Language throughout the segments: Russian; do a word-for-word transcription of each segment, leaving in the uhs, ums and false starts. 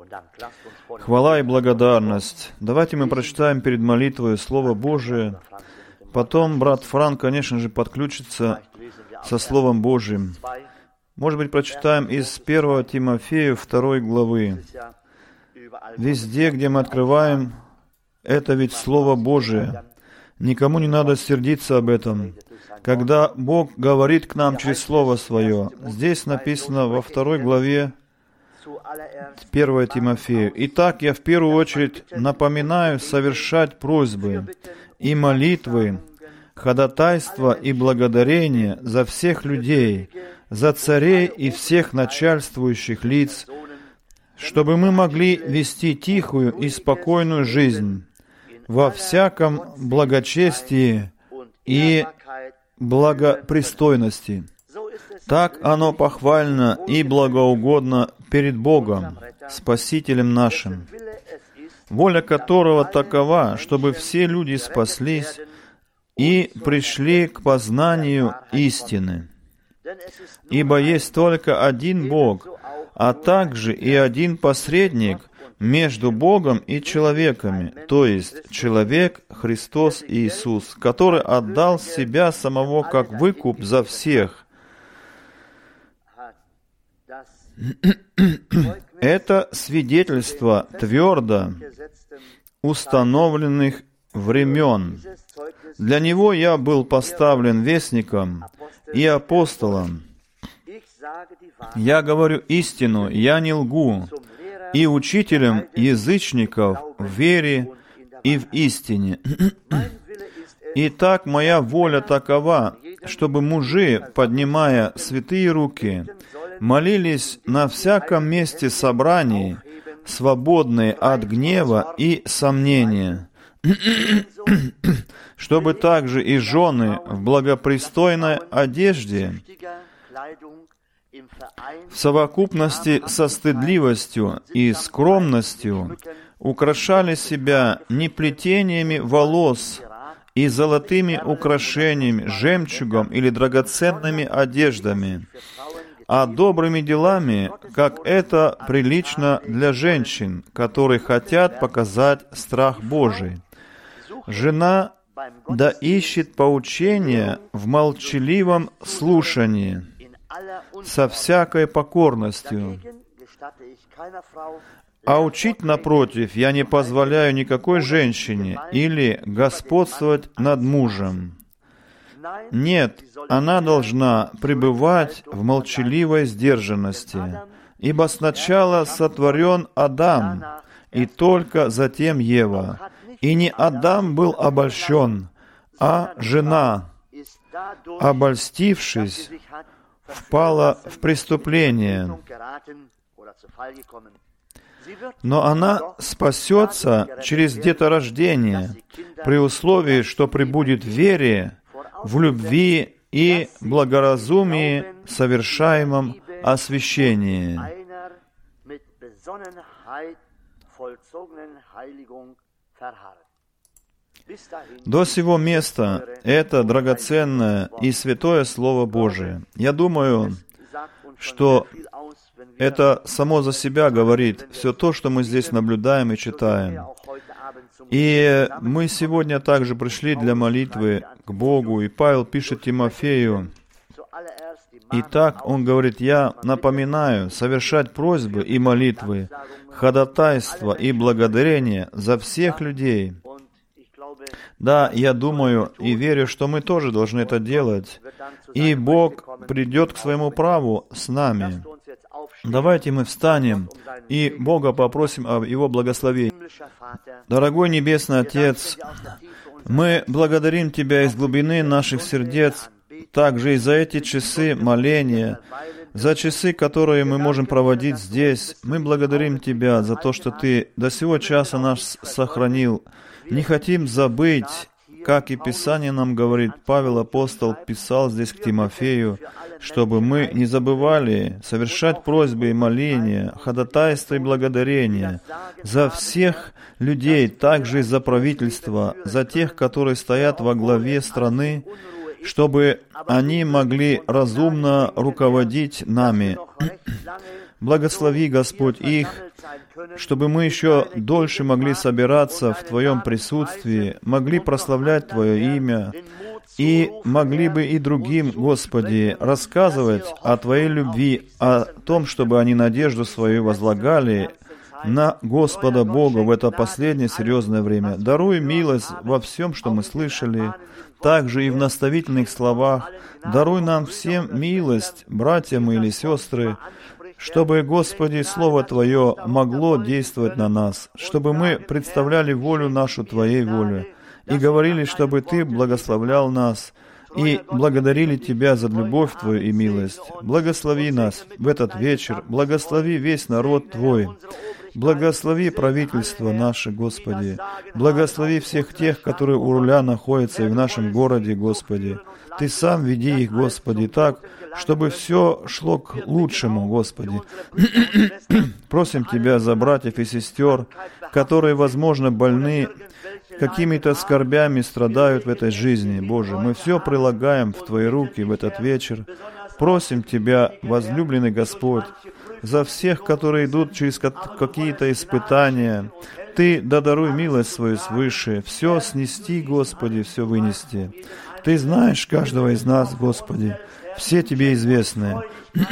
Хвала и благодарность. Давайте мы прочитаем перед молитвой Слово Божие. Потом брат Франк, конечно же, подключится со Словом Божьим. Может быть, прочитаем из первого Тимофею второй главы. Везде, где мы открываем, это ведь Слово Божие. Никому не надо сердиться об этом. Когда Бог говорит к нам через Слово Свое, здесь написано во второй главе первого Тимофею. Итак, я в первую очередь напоминаю совершать просьбы и молитвы, ходатайства и благодарения за всех людей, за царей и всех начальствующих лиц, чтобы мы могли вести тихую и спокойную жизнь во всяком благочестии и благопристойности. Так оно похвально и благоугодно перед Богом, Спасителем нашим, воля которого такова, чтобы все люди спаслись и пришли к познанию истины. Ибо есть только один Бог, а также и один посредник между Богом и человеками, то есть человек Христос Иисус, который отдал себя самого как выкуп за всех. Это свидетельство твердо установленных времен. Для него я был поставлен вестником и апостолом. Я говорю истину, я не лгу, и учителем язычников в вере и в истине. Итак, моя воля такова, чтобы мужи, поднимая святые руки, молились на всяком месте собраний, свободные от гнева и сомнения, чтобы также и жены в благопристойной одежде, в совокупности со стыдливостью и скромностью, украшали себя не плетениями волос и золотыми украшениями, жемчугом или драгоценными одеждами, а добрыми делами, как это прилично для женщин, которые хотят показать страх Божий. Жена да ищет поучения в молчаливом слушании, со всякой покорностью. А учить, напротив, я не позволяю никакой женщине или господствовать над мужем. Нет, она должна пребывать в молчаливой сдержанности, ибо сначала сотворен Адам, и только затем Ева. И не Адам был обольщен, а жена, обольстившись, впала в преступление. Но она спасется через деторождение, при условии, что пребудет в вере, в любви и благоразумии, совершаемом освящении. До сего места это драгоценное и святое Слово Божие. Я думаю, что это само за себя говорит все то, что мы здесь наблюдаем и читаем. И мы сегодня также пришли для молитвы к Богу, и Павел пишет Тимофею. Итак, он говорит, я напоминаю совершать просьбы и молитвы, ходатайства и благодарения за всех людей. Да, я думаю и верю, что мы тоже должны это делать, и Бог придет к своему праву с нами. Давайте мы встанем и Бога попросим об Его благословении. Дорогой Небесный Отец, мы благодарим Тебя из глубины наших сердец, также и за эти часы моления, за часы, которые мы можем проводить здесь. Мы благодарим Тебя за то, что Ты до сего часа нас сохранил. Не хотим забыть, как и Писание нам говорит, Павел апостол писал здесь к Тимофею, чтобы мы не забывали совершать просьбы и моления, ходатайства и благодарения за всех людей, также и за правительство, за тех, которые стоят во главе страны, чтобы они могли разумно руководить нами. Благослови, Господь, их, чтобы мы еще дольше могли собираться в Твоем присутствии, могли прославлять Твое имя, и могли бы и другим, Господи, рассказывать о Твоей любви, о том, чтобы они надежду свою возлагали на Господа Бога в это последнее серьезное время. Даруй милость во всем, что мы слышали, также и в наставительных словах. Даруй нам всем милость, братья мы или сестры, чтобы, Господи, Слово Твое могло действовать на нас, чтобы мы представляли волю нашу Твоей воле, и говорили, чтобы Ты благословлял нас, и благодарили Тебя за любовь Твою и милость. Благослови нас в этот вечер, благослови весь народ Твой, благослови правительство наше, Господи, благослови всех тех, которые у руля находятся и в нашем городе, Господи. Ты сам веди их, Господи, так, чтобы все шло к лучшему, Господи. Просим Тебя за братьев и сестер, которые, возможно, больны, какими-то скорбями страдают в этой жизни, Боже. Мы все прилагаем в Твои руки в этот вечер. Просим Тебя, возлюбленный Господь, за всех, которые идут через какие-то испытания. Ты додаруй милость свою свыше, все снести, Господи, все вынести. Ты знаешь каждого из нас, Господи, все Тебе известны.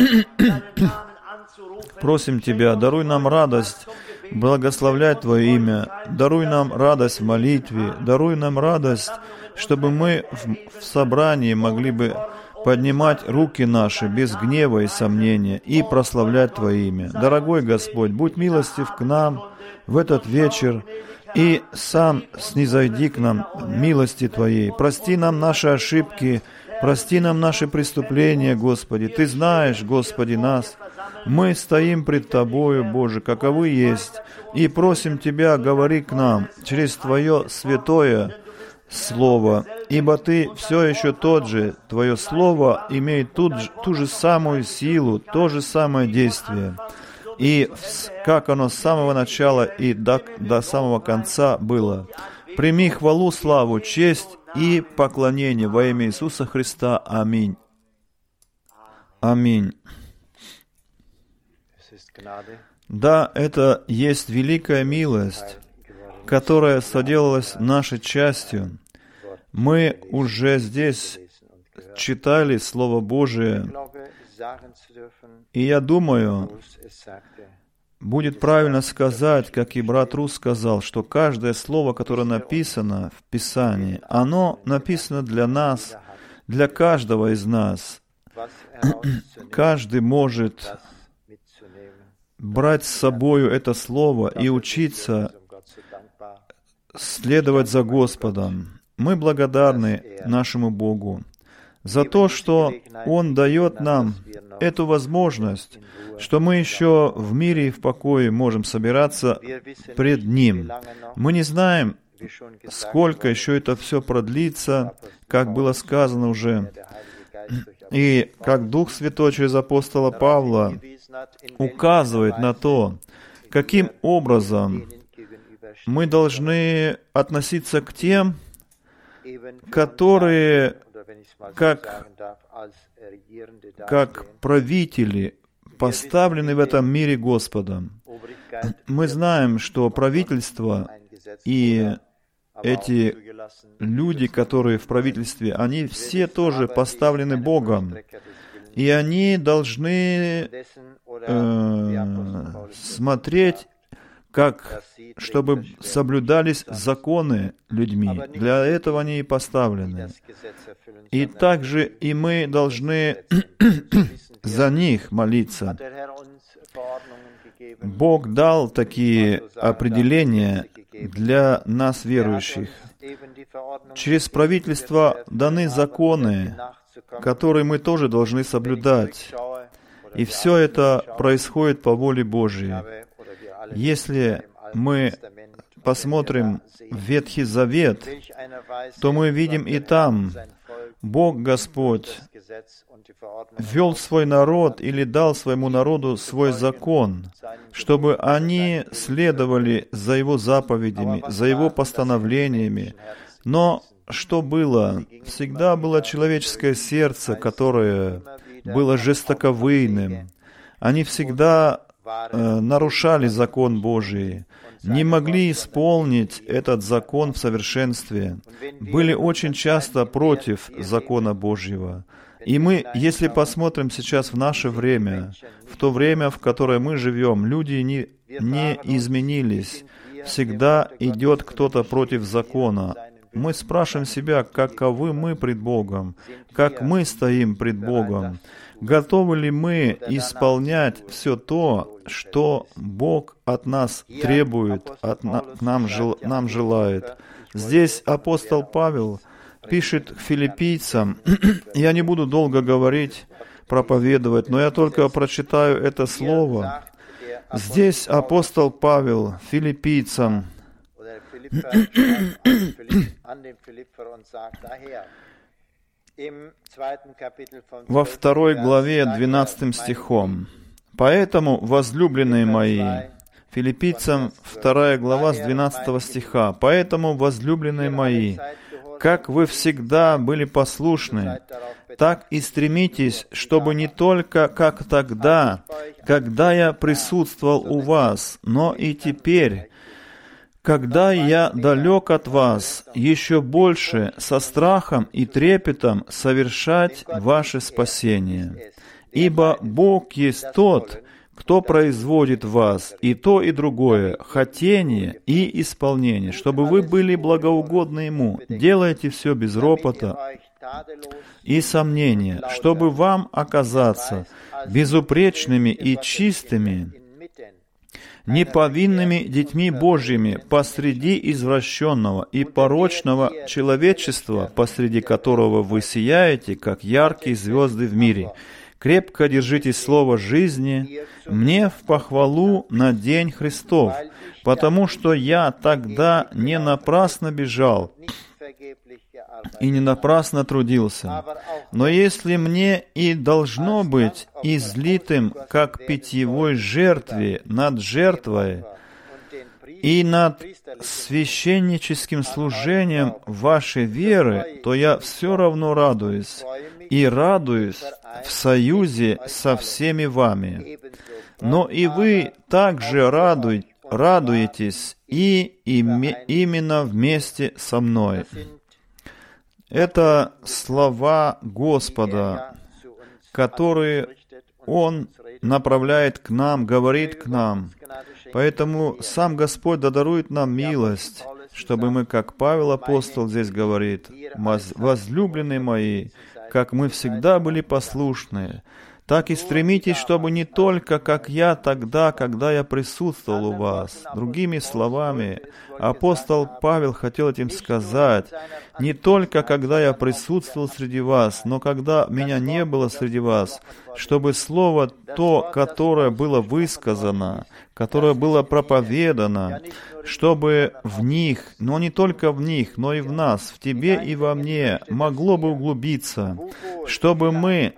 Просим Тебя, даруй нам радость благословлять Твое имя, даруй нам радость в молитве, даруй нам радость, чтобы мы в, в собрании могли бы поднимать руки наши без гнева и сомнения и прославлять Твое имя. Дорогой Господь, будь милостив к нам в этот вечер и сам снизойди к нам милости Твоей. Прости нам наши ошибки, прости нам наши преступления, Господи. Ты знаешь, Господи, нас. Мы стоим пред Тобою, Боже, каковы есть, и просим Тебя, говори к нам через Твое святое Слово, ибо Ты все еще тот же, Твое Слово имеет ту, ту же самую силу, то же самое действие. И как оно с самого начала и до, до самого конца было. Прими хвалу, славу, честь и поклонение во имя Иисуса Христа. Аминь. Аминь. Да, это есть великая милость, которая соделалась нашей частью. Мы уже здесь читали Слово Божие, и я думаю, будет правильно сказать, как и брат Рус сказал, что каждое слово, которое написано в Писании, оно написано для нас, для каждого из нас. Каждый может брать с собою это слово и учиться следовать за Господом. Мы благодарны нашему Богу за то, что Он дает нам эту возможность, что мы еще в мире и в покое можем собираться пред Ним. Мы не знаем, сколько еще это все продлится, как было сказано уже. И как Дух Святой через апостола Павла указывает на то, каким образом мы должны относиться к тем, которые, как, как правители, поставлены в этом мире Господом. Мы знаем, что правительство и эти люди, которые в правительстве, они все тоже поставлены Богом. И они должны э, смотреть, как, чтобы соблюдались законы людьми. Для этого они и поставлены. И также и мы должны за них молиться. Бог дал такие определения для нас, верующих. Через правительство даны законы, которые мы тоже должны соблюдать. И все это происходит по воле Божьей. Если мы посмотрим в Ветхий Завет, то мы видим и там Бог Господь ввел свой народ или дал своему народу свой закон, чтобы они следовали за Его заповедями, за Его постановлениями. Но что было? Всегда было человеческое сердце, которое было жестоковыйным. Они всегда э, нарушали закон Божий, не могли исполнить этот закон в совершенстве, были очень часто против закона Божьего. И мы, если посмотрим сейчас в наше время, в то время, в которое мы живем, люди не, не изменились. Всегда идет кто-то против закона. Мы спрашиваем себя, каковы мы пред Богом, как мы стоим пред Богом, готовы ли мы исполнять все то, что Бог от нас требует, от на, нам, жел, нам желает. Здесь апостол Павел пишет к филиппийцам, я не буду долго говорить, проповедовать, но я только прочитаю это слово. Здесь апостол Павел филиппийцам во второй главе двенадцатым стихом. «Поэтому, возлюбленные мои», филиппийцам вторая глава с двенадцатого стиха, «Поэтому, возлюбленные мои, как вы всегда были послушны, так и стремитесь, чтобы не только как тогда, когда я присутствовал у вас, но и теперь, когда я далек от вас, еще больше со страхом и трепетом совершать ваше спасение. Ибо Бог есть тот, кто производит в вас и то, и другое, хотение и исполнение, чтобы вы были благоугодны Ему. Делайте все без ропота и сомнения, чтобы вам оказаться безупречными и чистыми, неповинными детьми Божьими посреди извращенного и порочного человечества, посреди которого вы сияете, как яркие звезды в мире. Крепко держитесь слова жизни, мне в похвалу на день Христов, потому что я тогда не напрасно бежал и не напрасно трудился. Но если мне и должно быть излитым, как питьевой жертве над жертвой и над священническим служением вашей веры, то я все равно радуюсь, и радуюсь в союзе со всеми вами. Но и вы также радуй, радуетесь и име, именно вместе со мной». Это слова Господа, которые Он направляет к нам, говорит к нам. Поэтому сам Господь дарует нам милость, чтобы мы, как Павел апостол здесь говорит, «Возлюбленные мои, как мы всегда были послушны, так и стремитесь, чтобы не только, как я тогда, когда я присутствовал у вас». Другими словами, апостол Павел хотел этим сказать, не только, когда я присутствовал среди вас, но когда меня не было среди вас, чтобы слово то, которое было высказано, которое было проповедано, чтобы в них, но не только в них, но и в нас, в тебе и во мне, могло бы углубиться, чтобы мы,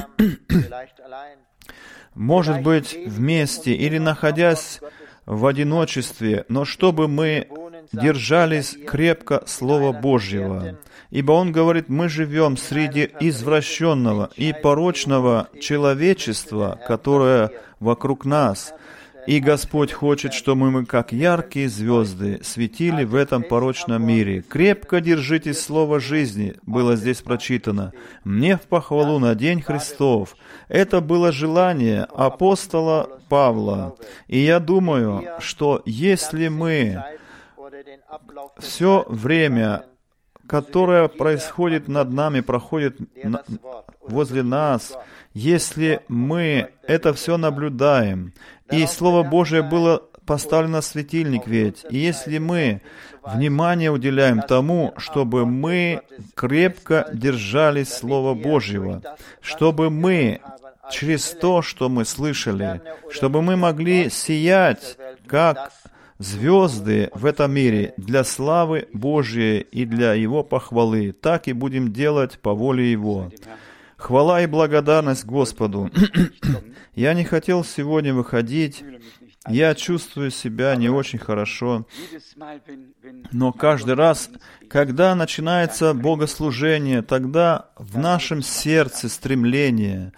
может быть, вместе или находясь в одиночестве, но чтобы мы держались крепко Слова Божьего. Ибо Он говорит, мы живем среди извращенного и порочного человечества, которое вокруг нас. И Господь хочет, чтобы мы, как яркие звезды, светили в этом порочном мире. «Крепко держитесь слова жизни», было здесь прочитано. «Мне в похвалу на день Христов». Это было желание апостола Павла. И я думаю, что если мы все время, которое происходит над нами, проходит на, возле нас, если мы это все наблюдаем, и Слово Божие было поставлено на светильник ведь, и если мы внимание уделяем тому, чтобы мы крепко держались Слова Божьего, чтобы мы через то, что мы слышали, чтобы мы могли сиять, как звезды в этом мире для славы Божьей и для Его похвалы, так и будем делать по воле Его. Хвала и благодарность Господу. Я не хотел сегодня выходить, я чувствую себя не очень хорошо, но каждый раз, когда начинается богослужение, тогда в нашем сердце стремление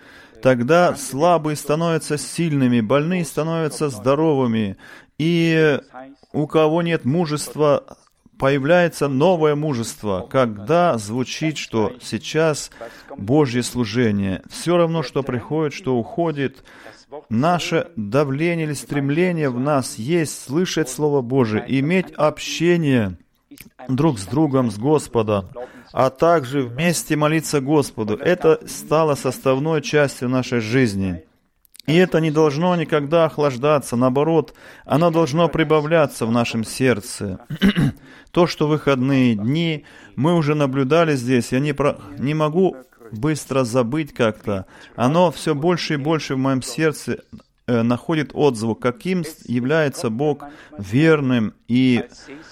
Тогда слабые становятся сильными, больные становятся здоровыми, и у кого нет мужества, появляется новое мужество, когда звучит, что сейчас Божье служение. Все равно, что приходит, что уходит, наше давление или стремление в нас есть слышать Слово Божие, иметь общение друг с другом, с Господом, а также вместе молиться Господу. Это стало составной частью нашей жизни. И это не должно никогда охлаждаться, наоборот, оно должно прибавляться в нашем сердце. То, что в выходные дни мы уже наблюдали здесь, я не, про... не могу быстро забыть как-то, оно все больше и больше в моем сердце э, находит отзвук, каким является Бог верным и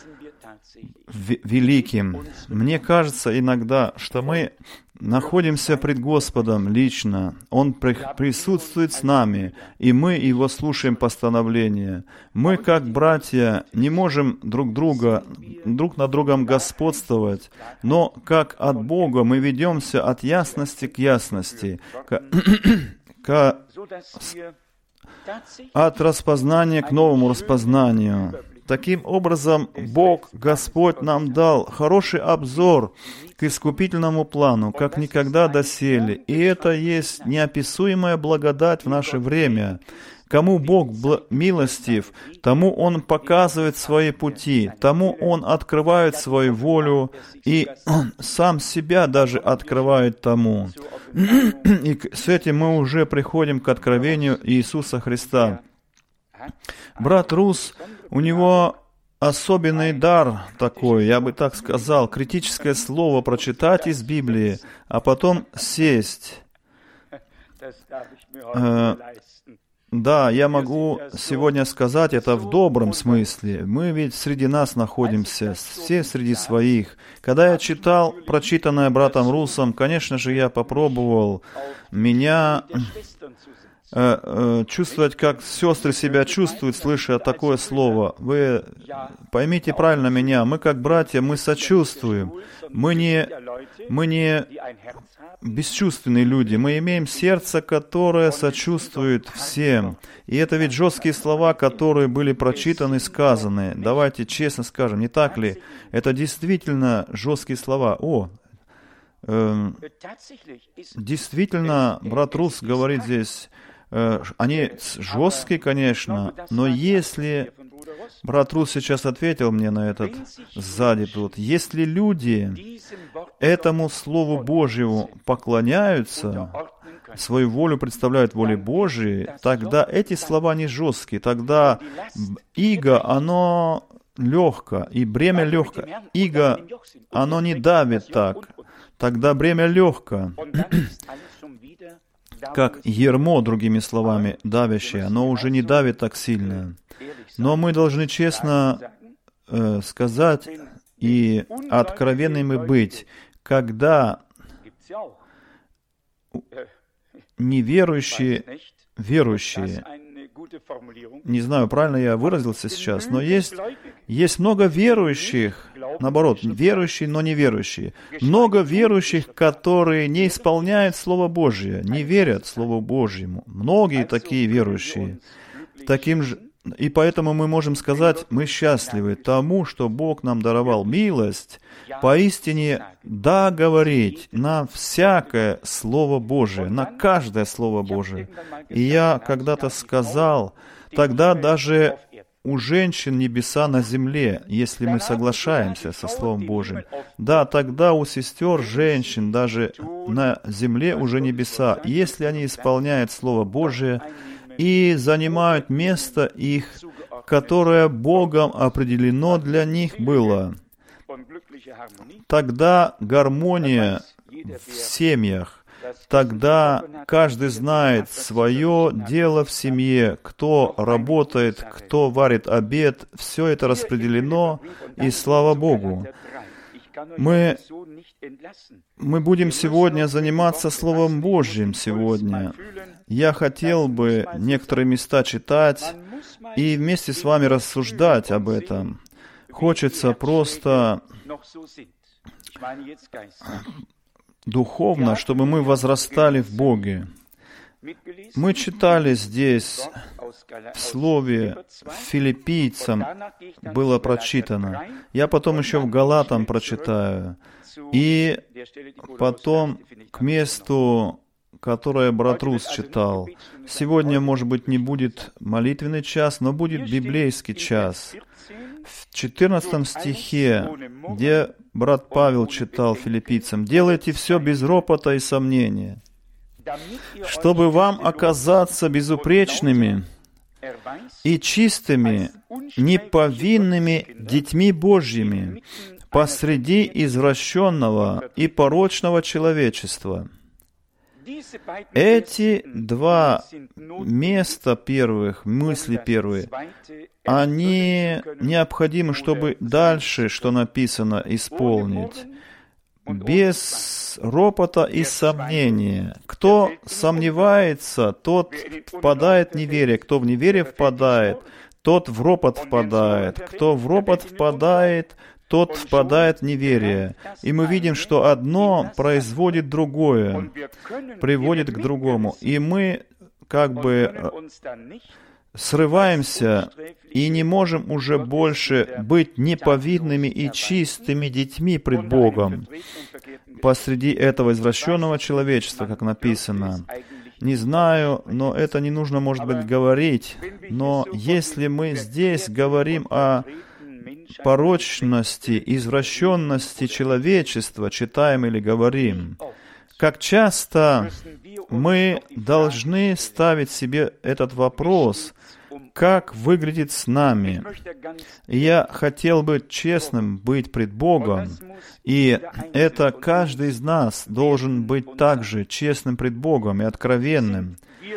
великим. Мне кажется иногда, что мы находимся пред Господом лично. Он присутствует с нами, и мы Его слушаем постановления. Мы, как братья, не можем друг друга, друг над другом господствовать, но как от Бога мы ведемся от ясности к ясности, к, к, от распознания к новому распознанию. Таким образом, Бог, Господь нам дал хороший обзор к искупительному плану, как никогда доселе. И это есть неописуемая благодать в наше время. Кому Бог милостив, тому Он показывает свои пути, тому Он открывает свою волю, и сам себя даже открывает тому. И с этим мы уже приходим к откровению Иисуса Христа. Брат Рус, у него особенный дар такой, я бы так сказал, критическое слово прочитать из Библии, а потом сесть. Э, да, я могу сегодня сказать это в добром смысле. Мы ведь среди нас находимся, все среди своих. Когда я читал прочитанное братом Русом, конечно же, я попробовал меня... чувствовать, как сестры себя чувствуют, слыша такое слово. Вы поймите правильно меня, мы как братья, мы сочувствуем. Мы не, мы не бесчувственные люди, мы имеем сердце, которое сочувствует всем. И это ведь жесткие слова, которые были прочитаны, сказаны. Давайте честно скажем, не так ли? Это действительно жесткие слова. О, э, действительно, брат Рус говорит здесь, они жесткие, конечно, но если... Брат Рус сейчас ответил мне на этот сзади тут. Если люди этому Слову Божьему поклоняются, свою волю представляют воле Божией, тогда эти слова не жесткие, тогда иго, оно легко, и бремя легко. Иго, оно не давит так, тогда бремя легко. Как ермо, другими словами, давящее, оно уже не давит так сильно. Но мы должны честно э, сказать и откровенными быть, когда неверующие, верующие, не знаю, правильно я выразился сейчас, но есть, есть много верующих, наоборот, верующие, но неверующие. Много верующих, которые не исполняют Слово Божье, не верят Слову Божьему. Многие такие верующие. Таким же, и поэтому мы можем сказать, мы счастливы тому, что Бог нам даровал милость, поистине да говорить на всякое Слово Божие, на каждое Слово Божие. И я когда-то сказал, тогда даже у женщин небеса на земле, если мы соглашаемся со Словом Божьим. Да, тогда у сестер, женщин даже на земле уже небеса, если они исполняют Слово Божие и занимают место их, которое Богом определено для них было. Тогда гармония в семьях. Тогда каждый знает свое дело в семье, кто работает, кто варит обед, все это распределено, и слава Богу. Мы, мы будем сегодня заниматься Словом Божьим сегодня. Я хотел бы некоторые места читать и вместе с вами рассуждать об этом. Хочется просто духовно, чтобы мы возрастали в Боге. Мы читали здесь, в слове филиппийцам было прочитано. Я потом еще в Галатам прочитаю. И потом к месту, которое брат Рус читал. Сегодня, может быть, не будет молитвенный час, но будет библейский час. В четырнадцатом стихе, где брат Павел читал филиппийцам: «Делайте все без ропота и сомнения, чтобы вам оказаться безупречными и чистыми, неповинными детьми Божьими посреди извращенного и порочного человечества». Эти два места первых, мысли первые, они необходимы, чтобы дальше, что написано, исполнить. Без ропота и сомнения. Кто сомневается, тот впадает в неверие. Кто в неверие впадает, тот в ропот впадает. Кто в ропот впадает, тот впадает в неверие. И мы видим, что одно производит другое, приводит к другому. И мы как бы срываемся и не можем уже больше быть неповинными и чистыми детьми пред Богом посреди этого извращенного человечества, как написано. Не знаю, но это не нужно, может быть, говорить. Но если мы здесь говорим о порочности, извращенности человечества, читаем или говорим, как часто мы должны ставить себе этот вопрос, как выглядит с нами. Я хотел бы честным быть пред Богом, и это каждый из нас должен быть также честным пред Богом и откровенным.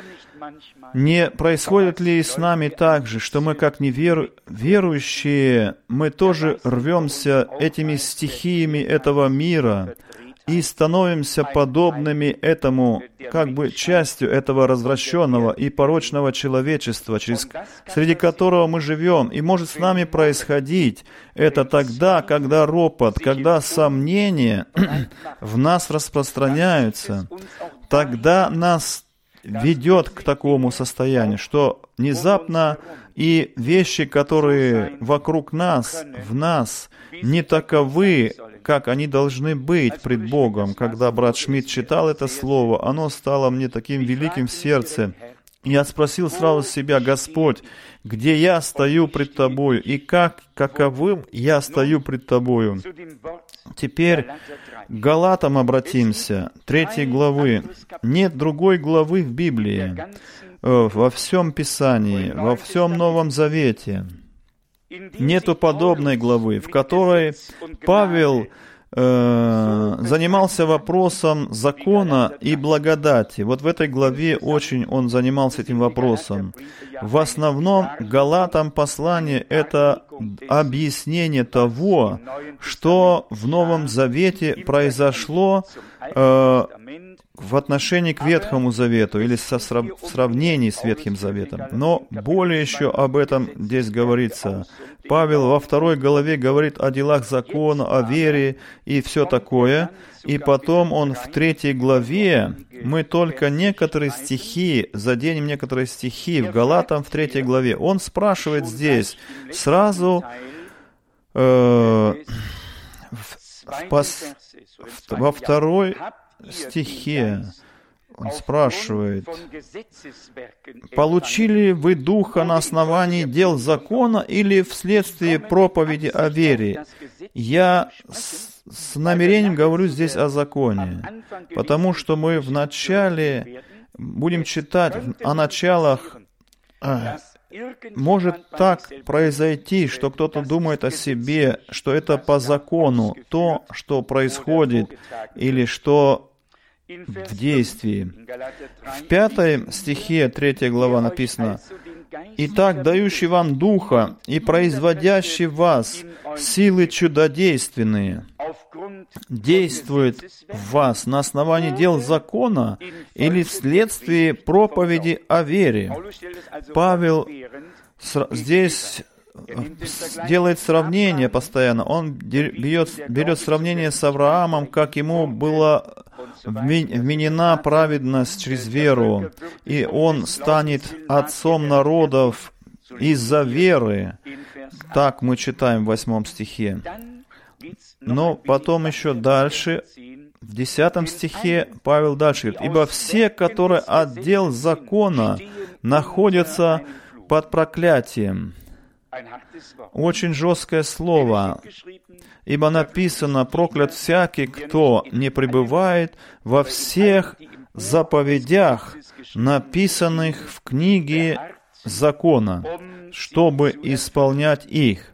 Не происходит ли с нами так же, что мы, как неверующие, мы тоже рвемся этими стихиями этого мира и становимся подобными этому, как бы частью этого развращенного и порочного человечества, через, среди которого мы живем. И может с нами происходить это тогда, когда ропот, когда сомнения в нас распространяются, тогда нас ведет к такому состоянию, что внезапно и вещи, которые вокруг нас, в нас, не таковы, как они должны быть пред Богом. Когда брат Шмидт читал это слово, оно стало мне таким великим в сердце. Я спросил сразу себя: Господь, где я стою пред Тобою, и как, каковым я стою пред Тобою. Теперь к Галатам обратимся, третьей главы. Нет другой главы в Библии, во всем Писании, во всем Новом Завете. Нету подобной главы, в которой Павел э, занимался вопросом закона и благодати. Вот в этой главе очень он занимался этим вопросом. В основном Галатам послание — это объяснение того, что в Новом Завете произошло э, в отношении к Ветхому Завету или со срав... в сравнении с Ветхим Заветом. Но более еще об этом здесь говорится. Павел во второй главе говорит о делах закона, о вере и все такое. И потом он в третьей главе, мы только некоторые стихи, заденем некоторые стихи в Галатам в третьей главе. Он спрашивает здесь сразу э, в, в пос, в, во второй стихе он спрашивает: «Получили вы Духа на основании дел закона или вследствие проповеди о вере?» Я с, с намерением говорю здесь о законе, потому что мы в начале будем читать о началах. Может так произойти, что кто-то думает о себе, что это по закону, то, что происходит, или что в действии. В пятом стихе третьей глава написано: «Итак, дающий вам Духа и производящий в вас силы чудодейственные, действует в вас на основании дел закона или вследствие проповеди о вере». Павел здесь делает сравнение постоянно. Он берет, берет сравнение с Авраамом, как ему было вменена праведность через веру, и он станет отцом народов из-за веры. Так мы читаем в восьмом стихе. Но потом еще дальше, в десятом стихе, Павел дальше говорит: «Ибо все, которые отдел закона, находятся под проклятием». Очень жесткое слово. «Ибо написано: проклят всякий, кто не пребывает во всех заповедях, написанных в книге закона, чтобы исполнять их».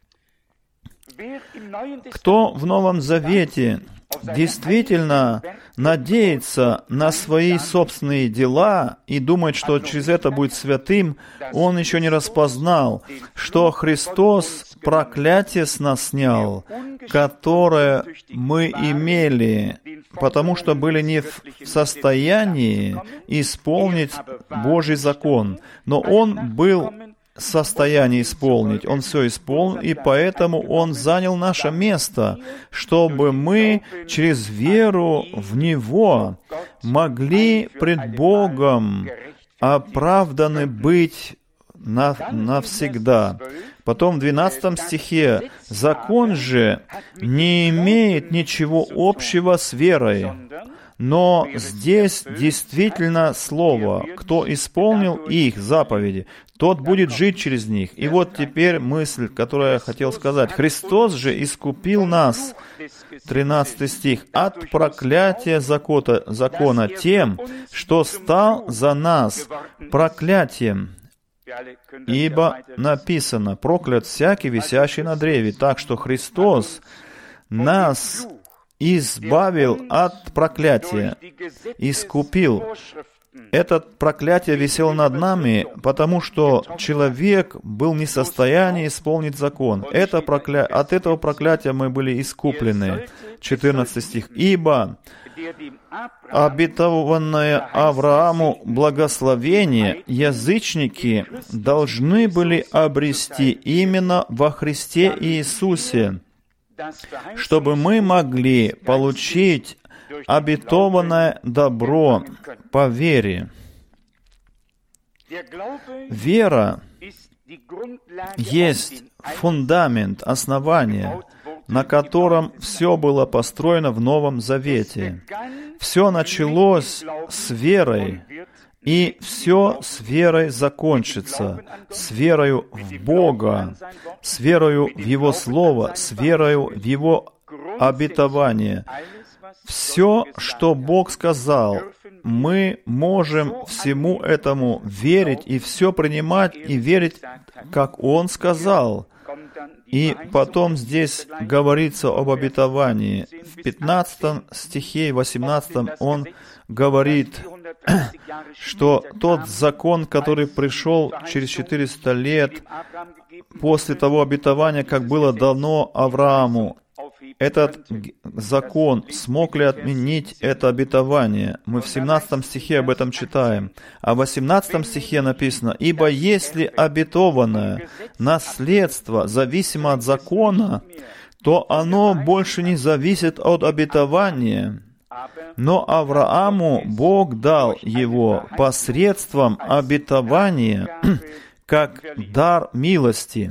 Кто в Новом Завете действительно надеется на свои собственные дела и думает, что через это будет святым, он еще не распознал, что Христос проклятие с нас снял, которое мы имели, потому что были не в состоянии исполнить Божий закон. Но Он был в состоянии исполнить. Он все исполнил, и поэтому Он занял наше место, чтобы мы через веру в Него могли пред Богом оправданы быть навсегда. Потом в двенадцатом стихе: «Закон же не имеет ничего общего с верой». Но здесь действительно слово: «Кто исполнил их заповеди, тот будет жить через них». И вот теперь мысль, которую я хотел сказать. Христос же искупил нас, тринадцатый стих, от проклятия закона, закона тем, что стал за нас проклятием. Ибо написано: проклят всякий, висящий на древе. Так что Христос нас избавил от проклятия, искупил. Это проклятие висело над нами, потому что человек был не в состоянии исполнить закон. Это прокля... От этого проклятия мы были искуплены. четырнадцатый стих. «Ибо обетованное Аврааму благословение язычники должны были обрести именно во Христе Иисусе, чтобы мы могли получить обетованное добро по вере». Вера есть фундамент, основание, на котором все было построено в Новом Завете. Все началось с верой, и все с верой закончится, с верою в Бога, с верою в Его Слово, с верою в Его обетование. Все, что Бог сказал, мы можем всему этому верить и все принимать и верить, как Он сказал. И потом здесь говорится об обетовании. В пятнадцатом стихе и восемнадцатом Он говорит, что тот закон, который пришел через четыреста лет после того обетования, как было дано Аврааму, этот закон смог ли отменить это обетование? Мы в семнадцатом стихе об этом читаем. А в восемнадцатом стихе написано: «Ибо если обетованное наследство зависимо от закона, то оно больше не зависит от обетования. Но Аврааму Бог дал его посредством обетования, как дар милости».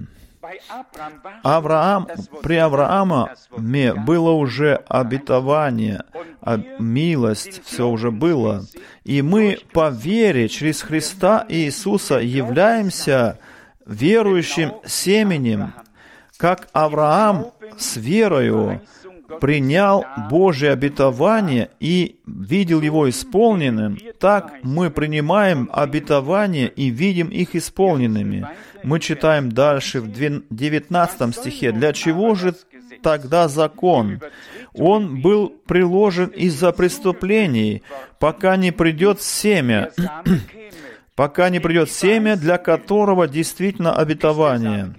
Авраам, при Аврааме было уже обетование, а милость, все уже было. И мы по вере через Христа Иисуса являемся верующим семенем, как Авраам с верою принял Божие обетование и видел его исполненным, так мы принимаем обетование и видим их исполненными. Мы читаем дальше в девятнадцатом стихе. «Для чего же тогда закон? Он был приложен из-за преступлений, пока не придет семя, пока не придет семя, для которого действительно обетование».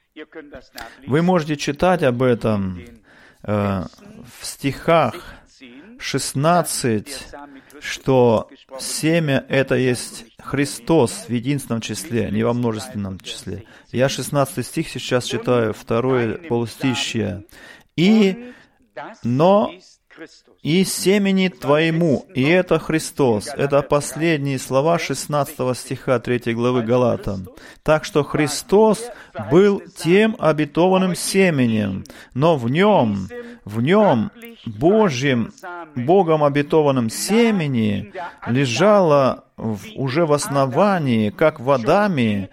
Вы можете читать об этом в стихах шестнадцать, что семя — это есть Христос в единственном числе, не во множественном числе. Я шестнадцатый стих сейчас читаю, второе полустишье. «И, но и семени Твоему». И это Христос. Это последние слова шестнадцатого стиха третьей главы Галатам. Так что Христос был тем обетованным семенем, но в Нем, в Нем, Божьим, Богом обетованном семени лежало в, уже в основании, как в Адаме,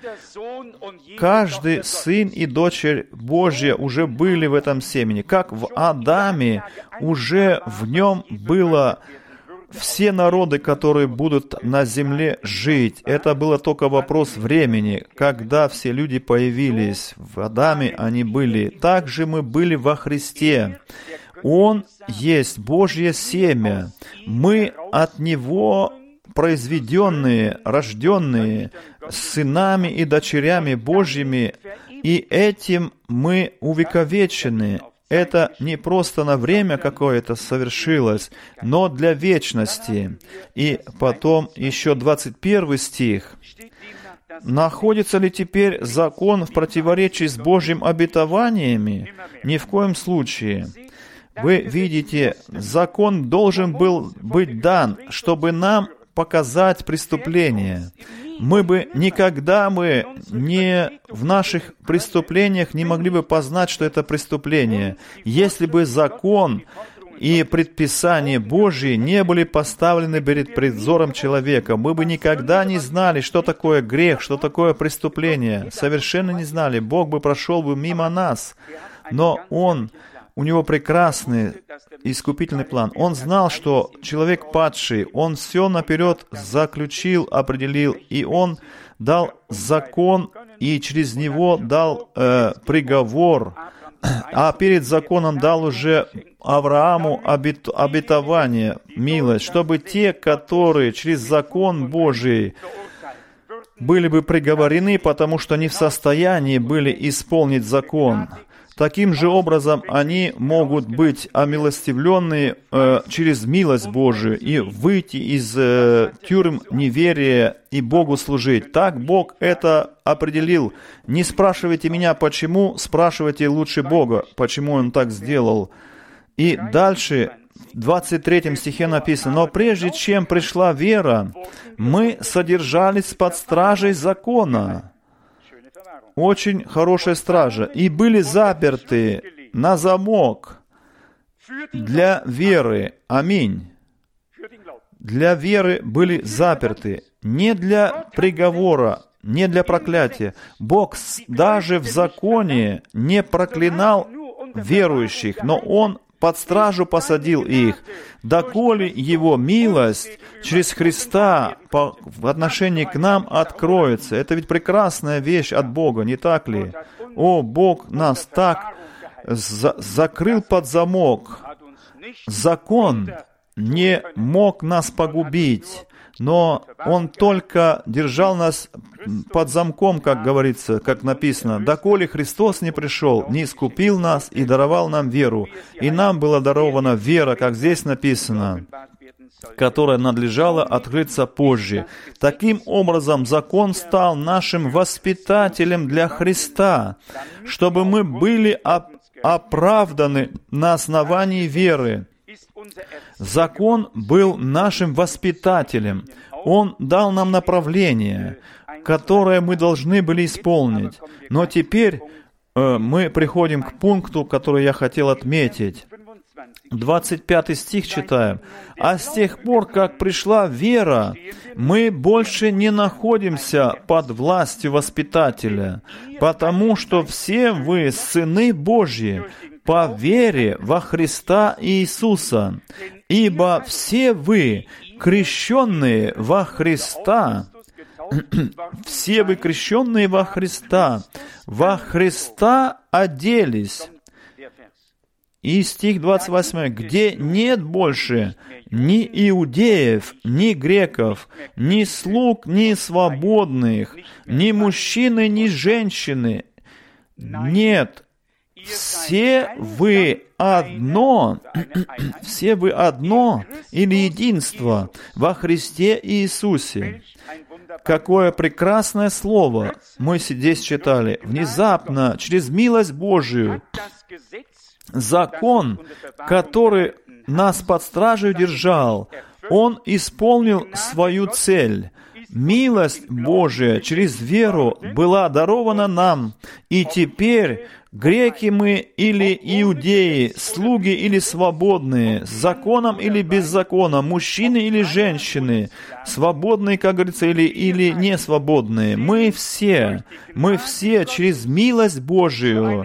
каждый сын и дочерь Божья уже были в этом семени. Как в Адаме уже в нем было все народы, которые будут на земле жить. Это было только вопрос времени, когда все люди появились. В Адаме они были. Также мы были во Христе. Он есть Божье семя. Мы от Него произведенные, рожденные, сынами и дочерями Божьими, и этим мы увековечены. Это не просто на время какое-то совершилось, но для вечности. И потом еще двадцать первый стих. «Находится ли теперь закон в противоречии с Божьим обетованиями? Ни в коем случае». Вы видите, закон должен был быть дан, чтобы нам показать преступление. Мы бы никогда мы не в наших преступлениях не могли бы познать, что это преступление, если бы закон и предписания Божьи не были поставлены перед предзором человека. Мы бы никогда не знали, что такое грех, что такое преступление. Совершенно не знали. Бог бы прошел бы мимо нас. Но Он... У него прекрасный искупительный план. Он знал, что человек падший, он все наперед заключил, определил, и он дал закон, и через него дал э, приговор, а перед законом дал уже Аврааму обет, обетование, милость, чтобы те, которые через закон Божий были бы приговорены, потому что не в состоянии были исполнить закон. Таким же образом, они могут быть омилостивлены э, через милость Божию и выйти из э, тюрем неверия и Богу служить. Так Бог это определил. Не спрашивайте меня, почему, спрашивайте лучше Бога, почему Он так сделал. И дальше, в двадцать третьем стихе написано: «Но прежде чем пришла вера, мы содержались под стражей закона». Очень хорошая стража. «И были заперты на замок для веры». Аминь. Для веры были заперты. Не для приговора, не для проклятия. Бог даже в законе не проклинал верующих, но Он под стражу посадил их, доколе Его милость через Христа по, в отношении к нам откроется. Это ведь прекрасная вещь от Бога, не так ли? О, Бог нас так за, закрыл под замок. Закон не мог нас погубить, но Он только держал нас под замком, как говорится, как написано, «Доколе Христос не пришел, не искупил нас и даровал нам веру». И нам была дарована вера, как здесь написано, которая надлежала открыться позже. Таким образом, закон стал нашим воспитателем для Христа, чтобы мы были оп- оправданы на основании веры. Закон был нашим воспитателем. Он дал нам направление, которое мы должны были исполнить. Но теперь э, мы приходим к пункту, который я хотел отметить. двадцать пятый стих читаем. «А с тех пор, как пришла вера, мы больше не находимся под властью воспитателя, потому что все вы сыны Божьи по вере во Христа Иисуса. Ибо все вы, крещенные во Христа, все вы, крещенные во Христа, во Христа оделись». И стих двадцать восьмой, «Где нет больше ни иудеев, ни греков, ни слуг, ни свободных, ни мужчины, ни женщины. Нет, все вы одно, все вы одно или единство во Христе Иисусе». Какое прекрасное слово мы здесь читали. Внезапно, через милость Божию, закон, который нас под стражей держал, Он исполнил свою цель. Милость Божия через веру была дарована нам, и теперь греки мы или иудеи, слуги или свободные, с законом или без закона, мужчины или женщины, свободные, как говорится, или, или не свободные, мы все, мы все через милость Божию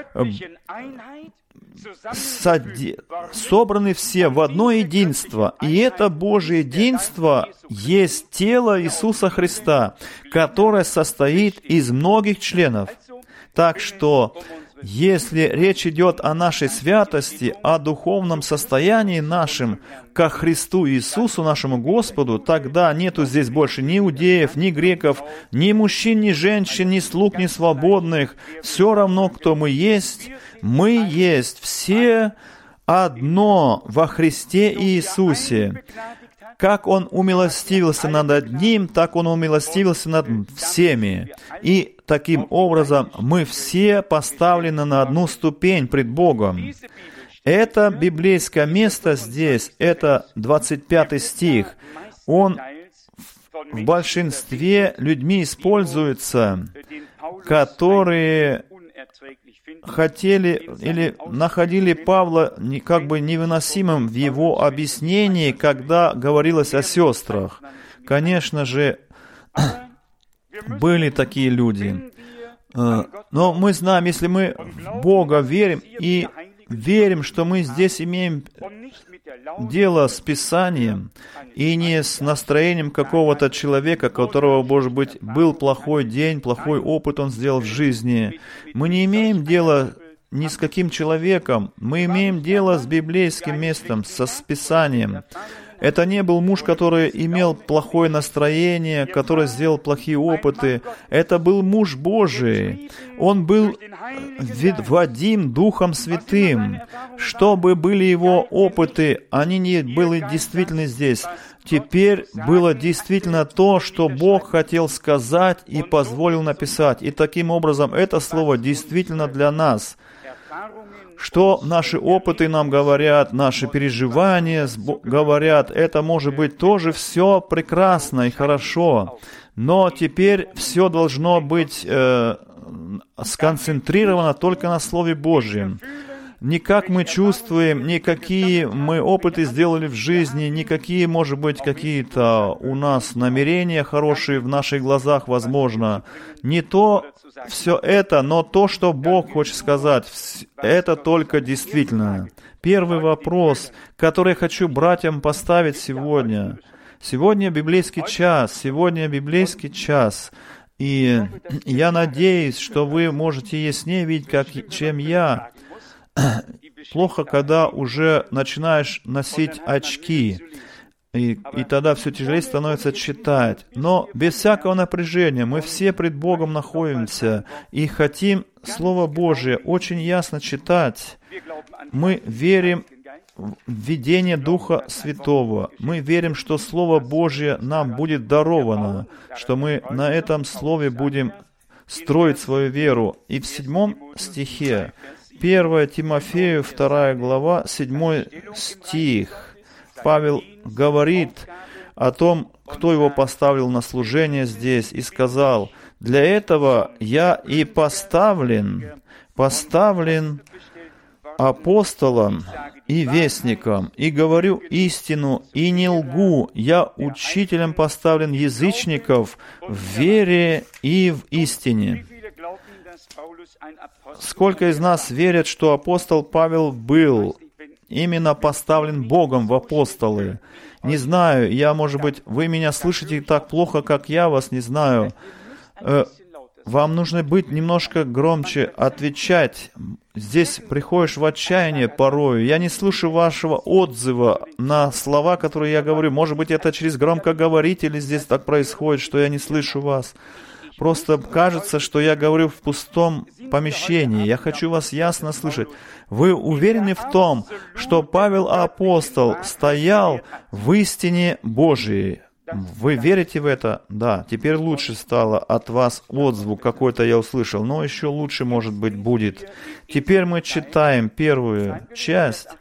Соди... собраны все в одно единство. И это Божие единство есть тело Иисуса Христа, которое состоит из многих членов. Так что, если речь идет о нашей святости, о духовном состоянии нашем, ко Христу Иисусу, нашему Господу, тогда нету здесь больше ни иудеев, ни греков, ни мужчин, ни женщин, ни слуг, ни свободных. Все равно, кто мы есть, мы есть все одно во Христе Иисусе. Как Он умилостивился над одним, так Он умилостивился над всеми. И таким образом мы все поставлены на одну ступень пред Богом. Это библейское место здесь, это двадцать пятый стих. Он в большинстве людьми используется, которые хотели или находили Павла как бы невыносимым в его объяснении, когда говорилось о сестрах. Конечно же, были такие люди. Но мы знаем, если мы в Бога верим и верим, что мы здесь имеем дело с Писанием и не с настроением какого-то человека, у которого, может быть, был плохой день, плохой опыт он сделал в жизни. Мы не имеем дела ни с каким человеком, мы имеем дело с библейским местом, со с Писанием. Это не был муж, который имел плохое настроение, который сделал плохие опыты. Это был муж Божий. Он был водим Духом Святым. Чтобы были его опыты, они не были действительны здесь. Теперь было действительно то, что Бог хотел сказать и позволил написать. И таким образом это слово действительно для нас. Что наши опыты нам говорят, наши переживания говорят, это может быть тоже все прекрасно и хорошо. Но теперь все должно быть э, сконцентрировано только на Слове Божьем. Не как мы чувствуем, не какие мы опыты сделали в жизни, не какие, может быть, какие-то у нас намерения хорошие в наших глазах, возможно. Не то все это, но то, что Бог хочет сказать, это только действительно. Первый вопрос, который я хочу братьям поставить сегодня. Сегодня библейский час, сегодня библейский час. И я надеюсь, что вы можете яснее видеть, как, чем я. Плохо, когда уже начинаешь носить очки, и, и тогда все тяжелее становится читать. Но без всякого напряжения мы все пред Богом находимся и хотим Слово Божие очень ясно читать. Мы верим в видение Духа Святого. Мы верим, что Слово Божие нам будет даровано, что мы на этом Слове будем строить свою веру. И в седьмом стихе, первое Тимофею, вторая глава, седьмой стих, Павел говорит о том, кто его поставил на служение здесь, и сказал: «Для этого я и поставлен, поставлен апостолом и вестником, и говорю истину, и не лгу. Я учителем поставлен язычников в вере и в истине». Сколько из нас верят, что апостол Павел был именно поставлен Богом в апостолы? Не знаю, я, может быть, вы меня слышите так плохо, как я вас, не знаю. Вам нужно быть немножко громче, отвечать. Здесь приходишь в отчаяние порою. Я не слышу вашего отзыва на слова, которые я говорю. Может быть, это через громкоговоритель здесь так происходит, что я не слышу вас. Просто кажется, что я говорю в пустом помещении. Я хочу вас ясно слышать. Вы уверены в том, что Павел апостол стоял в истине Божией? Вы верите в это? Да. Теперь лучше стало от вас отзвук какой-то я услышал, но еще лучше, может быть, будет. Теперь мы читаем первую часть.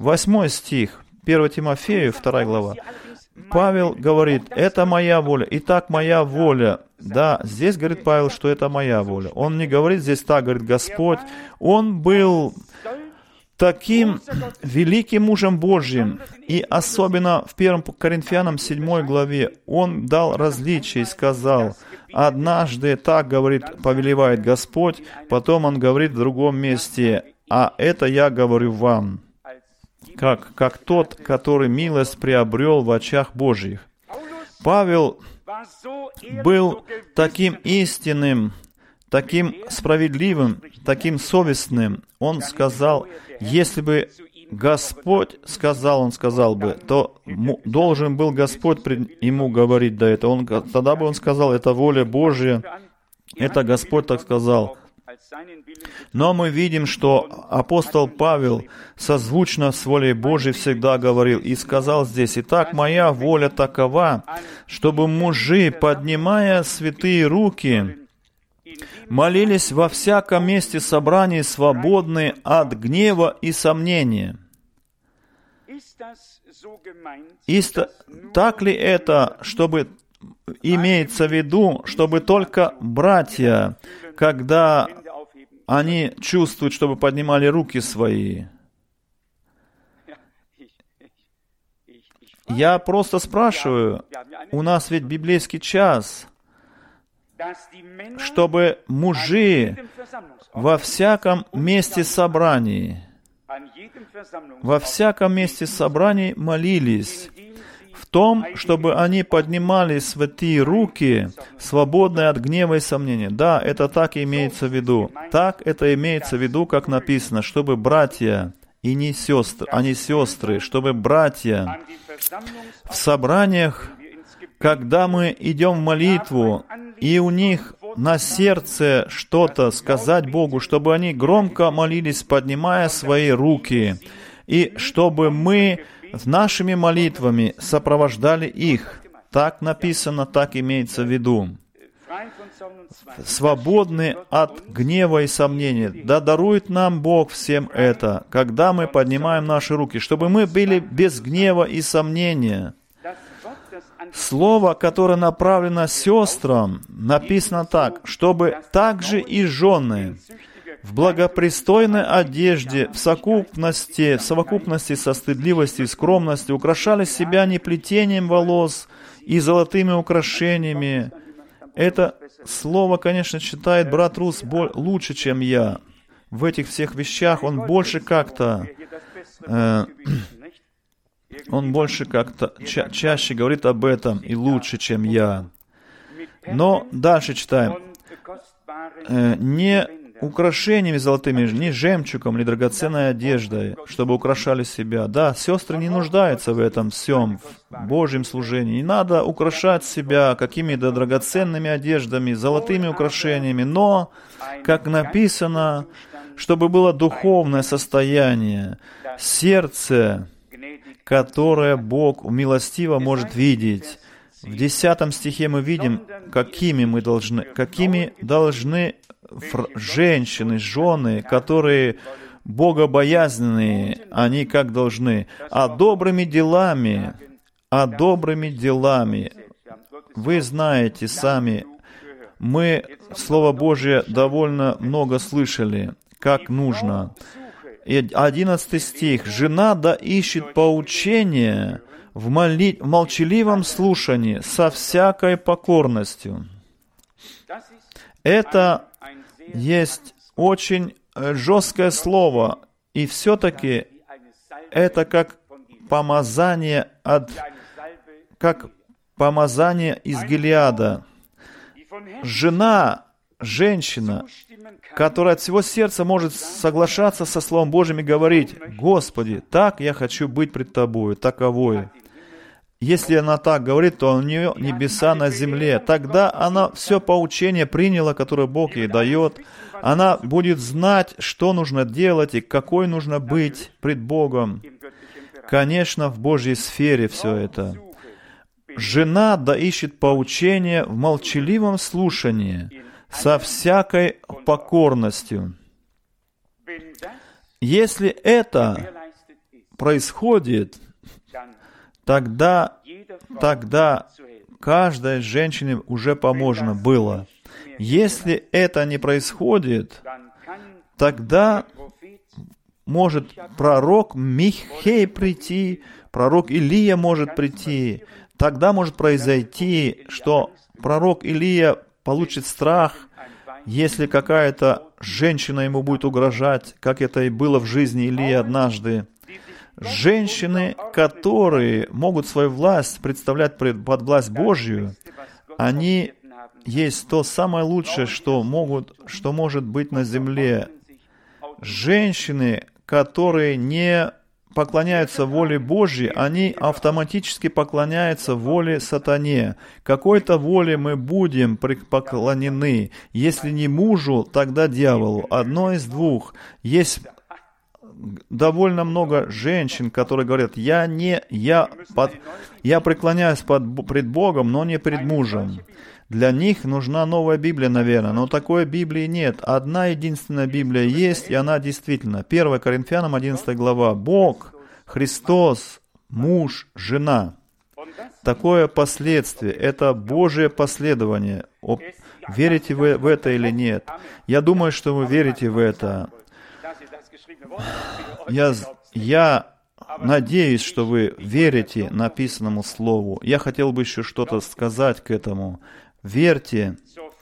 восьмой стих, первое Тимофею, вторая глава. Павел говорит, это моя воля, итак, моя воля. Да, здесь говорит Павел, что это моя воля. Он не говорит здесь так, говорит Господь. Он был таким великим мужем Божьим, и особенно в первом Коринфянам седьмой главе он дал различие и сказал, однажды так, говорит, повелевает Господь, потом он говорит в другом месте, а это я говорю вам, как, как тот, который милость приобрел в очах Божьих. Павел был таким истинным, таким справедливым, таким совестным. Он сказал, если бы Господь сказал, он сказал бы, то должен был Господь ему говорить до этого. Он, тогда бы он сказал, это воля Божья, это Господь так сказал. Но мы видим, что апостол Павел созвучно с волей Божией всегда говорил и сказал здесь, «Итак, моя воля такова, чтобы мужи, поднимая святые руки, молились во всяком месте собраний, свободны от гнева и сомнения». Ист... Так ли это, чтобы имеется в виду, чтобы только братья, когда они чувствуют, чтобы поднимали руки свои? Я просто спрашиваю, у нас ведь библейский час, чтобы мужи во всяком месте собраний, во всяком месте собраний молились, в том, чтобы они поднимали святые руки, свободные от гнева и сомнения. Да, это так и имеется в виду. Так это имеется в виду, как написано, чтобы братья, и не сестры, а не сестры, чтобы братья в собраниях, когда мы идем в молитву, и у них на сердце что-то сказать Богу, чтобы они громко молились, поднимая свои руки, и чтобы мы нашими молитвами сопровождали их. Так написано, так имеется в виду. Свободны от гнева и сомнения. Да дарует нам Бог всем это, когда мы поднимаем наши руки, чтобы мы были без гнева и сомнения. Слово, которое направлено сестрам, написано так, чтобы также и жены в благопристойной одежде, в совокупности, в совокупности со стыдливостью и скромностью украшали себя не плетением волос и золотыми украшениями. Это слово, конечно, читает брат Рус лучше, чем я. В этих всех вещах он больше как-то... Э, Он больше как-то ча- чаще говорит об этом и лучше, чем я. Но дальше читаем. Э, не украшениями золотыми, не жемчугом, не драгоценной одеждой, чтобы украшали себя. Да, сестры не нуждаются в этом всем, в Божьем служении. Не надо украшать себя какими-то драгоценными одеждами, золотыми украшениями, но, как написано, чтобы было духовное состояние, сердце, которое Бог милостиво может видеть. В десятом стихе мы видим, какими мы должны, какими должны фр- женщины, жены, которые богобоязненные, они как должны, а добрыми делами, а добрыми делами. Вы знаете сами, мы Слово Божие довольно много слышали, как нужно. И одиннадцатый стих. «Жена да ищет поучения в, моли... в молчаливом слушании со всякой покорностью». Это есть очень жесткое слово, и все-таки это как помазание от... как помазание из Гилеада. Жена, женщина, которая от всего сердца может соглашаться со Словом Божьим и говорить: «Господи, так я хочу быть пред Тобою, таковой». Если она так говорит, то у нее небеса на земле. Тогда она все поучение приняла, которое Бог ей дает. Она будет знать, что нужно делать и какой нужно быть пред Богом. Конечно, в Божьей сфере все это. Жена да ищет поучение в молчаливом слушании, со всякой покорностью. Если это происходит, тогда, тогда каждой женщине уже поможено было. Если это не происходит, тогда может пророк Михей прийти, пророк Илия может прийти. Тогда может произойти, что пророк Илия получит страх, если какая-то женщина ему будет угрожать, как это и было в жизни Илии однажды. Женщины, которые могут свою власть представлять под власть Божью, они есть то самое лучшее, что, могут, что может быть на земле. Женщины, которые не поклоняются воле Божьей, они автоматически поклоняются воле сатане. Какой-то воле мы будем поклонены. Если не мужу, тогда дьяволу. Одно из двух. Есть довольно много женщин, которые говорят, я не, я, под, я преклоняюсь под, пред Богом, но не пред мужем. Для них нужна новая Библия, наверное, но такой Библии нет. Одна единственная Библия есть, и она действительно. первое Коринфянам одиннадцатая глава. Бог, Христос, муж, жена. Такое последствие, это Божие последование. О, верите вы в это или нет? Я думаю, что вы верите в это. Я, я надеюсь, что вы верите написанному слову. Я хотел бы еще что-то сказать к этому. Верьте,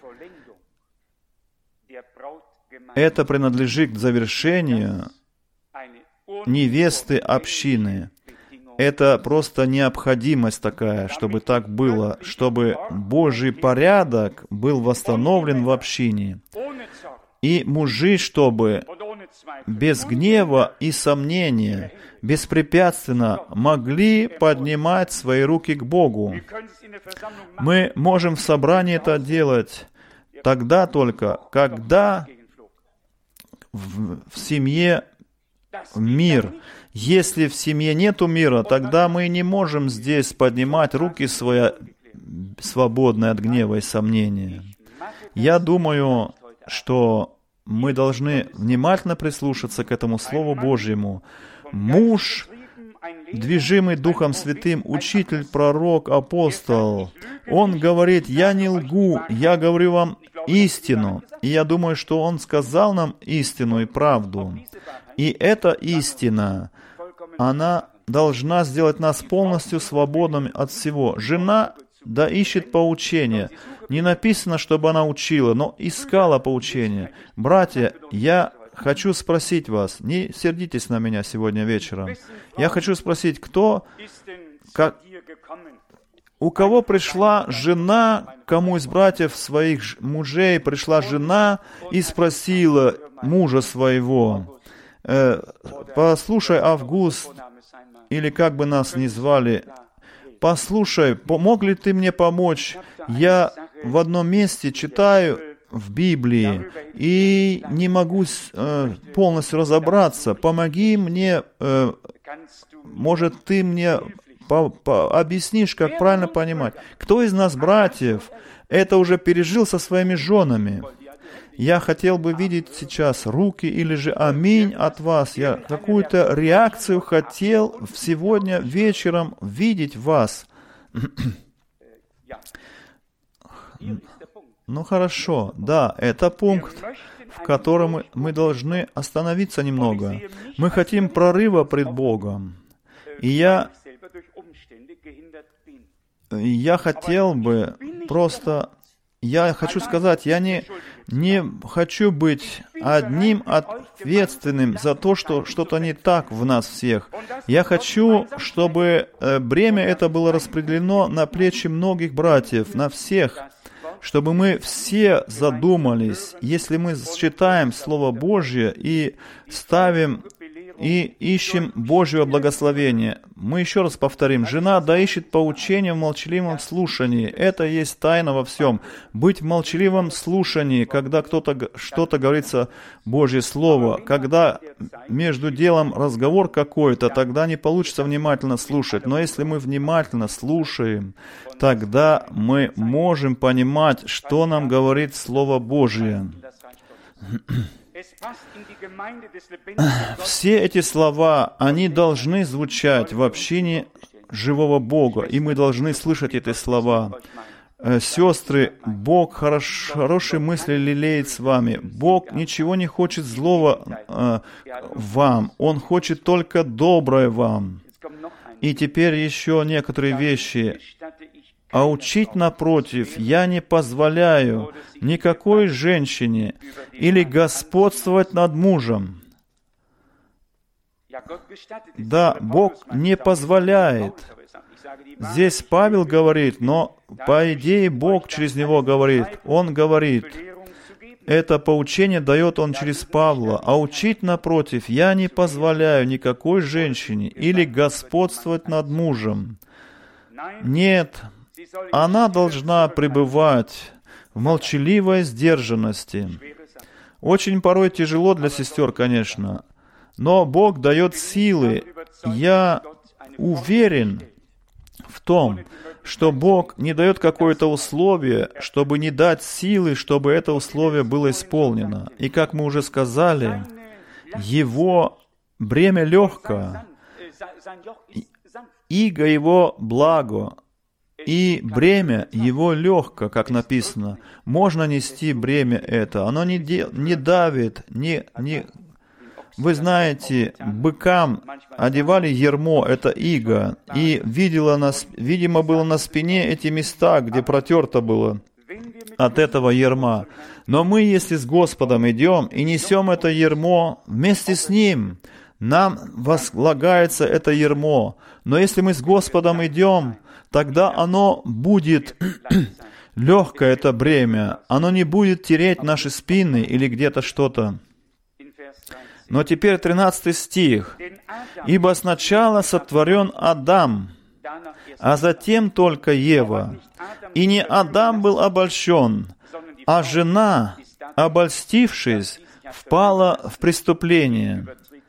это принадлежит к завершению невесты общины. Это просто необходимость такая, чтобы так было, чтобы Божий порядок был восстановлен в общине. И мужи, чтобы без гнева и сомнения, беспрепятственно могли поднимать свои руки к Богу. Мы можем в собрании это делать тогда только, когда в, в семье мир. Если в семье нету мира, тогда мы не можем здесь поднимать руки свои, свободные от гнева и сомнения. Я думаю, что мы должны внимательно прислушаться к этому Слову Божьему. Муж, движимый Духом Святым, учитель, пророк, апостол, он говорит, я не лгу, я говорю вам истину. И я думаю, что он сказал нам истину и правду. И эта истина, она должна сделать нас полностью свободными от всего. Жена да ищет поучения. Не написано, чтобы она учила, но искала поучения. Братья, я хочу спросить вас, не сердитесь на меня сегодня вечером. Я хочу спросить, кто, как, у кого пришла жена, кому из братьев своих мужей пришла жена и спросила мужа своего, э, послушай, Август, или как бы нас ни звали, послушай, мог ли ты мне помочь? Я в одном месте читаю в Библии и не могу э, полностью разобраться. Помоги мне, э, может, ты мне по, по, объяснишь, как правильно понимать. Кто из нас, братьев, это уже пережил со своими женами? Я хотел бы видеть сейчас руки или же аминь от вас. Я какую-то реакцию хотел сегодня вечером видеть вас. Ну хорошо, да, это пункт, в котором мы, мы должны остановиться немного. Мы хотим прорыва пред Богом. И я, я хотел бы просто... Я хочу сказать, я не, не хочу быть одним ответственным за то, что что-то не так в нас всех. Я хочу, чтобы бремя это было распределено на плечи многих братьев, на всех, чтобы мы все задумались, если мы читаем Слово Божье и ставим и ищем Божьего благословения. Мы еще раз повторим. Жена да ищет поучения в молчаливом слушании. Это есть тайна во всем. Быть в молчаливом слушании, когда кто-то что-то говорится Божье Слово. Когда между делом разговор какой-то, тогда не получится внимательно слушать. Но если мы внимательно слушаем, тогда мы можем понимать, что нам говорит Слово Божье. Все эти слова, они должны звучать в общине живого Бога, и мы должны слышать эти слова. Сестры, Бог хорош, хорошие мысли лелеет с вами. Бог ничего не хочет злого э, вам. Он хочет только доброе вам. И теперь еще некоторые вещи. А учить, напротив, я не позволяю никакой женщине или господствовать над мужем. Да, Бог не позволяет. Здесь Павел говорит, но по идее Бог через него говорит. Он говорит, это поучение дает он через Павла, а учить, напротив, я не позволяю никакой женщине или господствовать над мужем. Нет, она должна пребывать в молчаливой сдержанности. Очень порой тяжело для сестер, конечно, но Бог дает силы. Я уверен в том, что Бог не дает какое-то условие, чтобы не дать силы, чтобы это условие было исполнено. И как мы уже сказали, Его бремя легко, иго Его благо, и бремя Его легко, как написано. Можно нести бремя это. Оно не, де, не давит, не... не Вы знаете, быкам одевали ярмо, это иго, и видела на, видимо было на спине эти места, где протерто было от этого ярма. Но мы, если с Господом идем и несем это ярмо вместе с Ним, нам возлагается это ярмо. Но если мы с Господом идем, тогда оно будет легкое, это бремя. Оно не будет тереть наши спины или где-то что-то. Но теперь тринадцатый стих. «Ибо сначала сотворен Адам, а затем только Ева. И не Адам был обольщен, а жена, обольстившись, впала в преступление».